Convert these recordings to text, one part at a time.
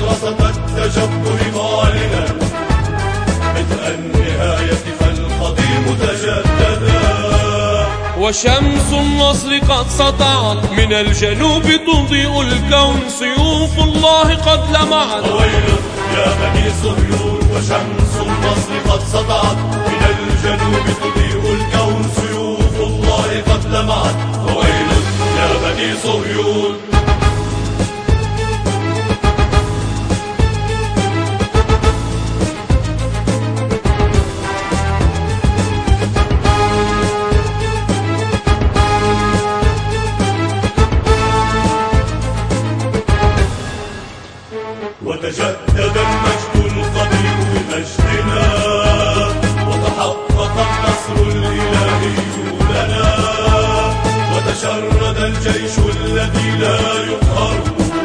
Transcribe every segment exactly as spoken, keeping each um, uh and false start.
غطرسة التجبر معلنا بدء النهاية فالقديم تجددا. وشمس النصر قد سطعت من الجنوب تضيء الكون، سيوف الله قد لمعت. ويل يا بني صهيون وشمس النصر قد سطعت من الجنوب تضيء الكون، سيوف الله قد لمعت. ويل يا بني صهيون. وتجدد المجد القديم بمجدنا، وتحقق النصر الإلهي لنا، وتشرد الجيش الذي لا يقهر،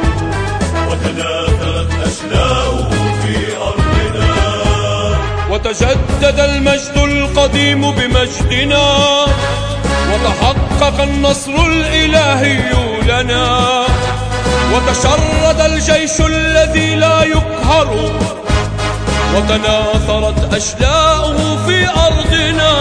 وتناثرت أشلاؤه في أرضنا. وتجدد المجد القديم بمجدنا، وتحقق النصر الإلهي لنا، وتشرد الجيش الذي لا يقهر، وتناثرت أشلاؤه في أرضنا.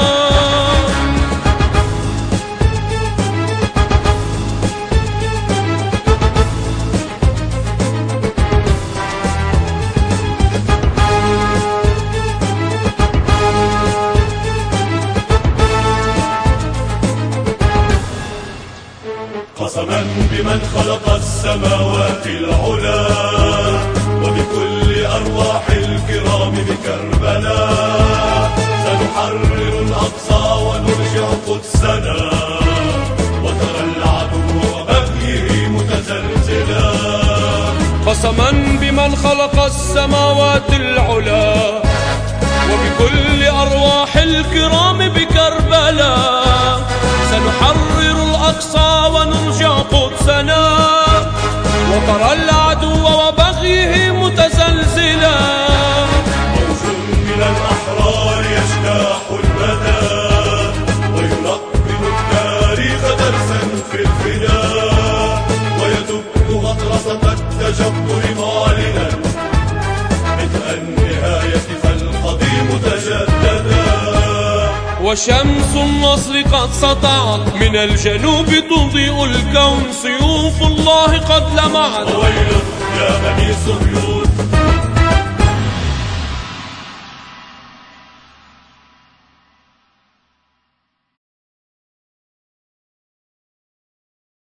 قسما بمن خلق السماوات العلا، وبكل أرواح الكرام بكربلاء، سنحرر الأقصى ونرجع قدسنا، وترى العدو وبغيه متزلزلا. قسما بمن خلق السماوات العلا، وبكل أرواح الكرام بكربلاء، سنحرر الأقصى ونرجع قدسنا، وترى العدو وبغيه متزلزلا. موج من الأحرار يجتاح المدى، ويلقن التاريخ درسا في الفداء، ويدب غطرسة التجبر معلنا بدء النهاية فالقديم تجددا. وشمس النصر قد سطعت من الجنوب تضيء الكون، سيوف الله قد لمعت. ويل يا بني صهيون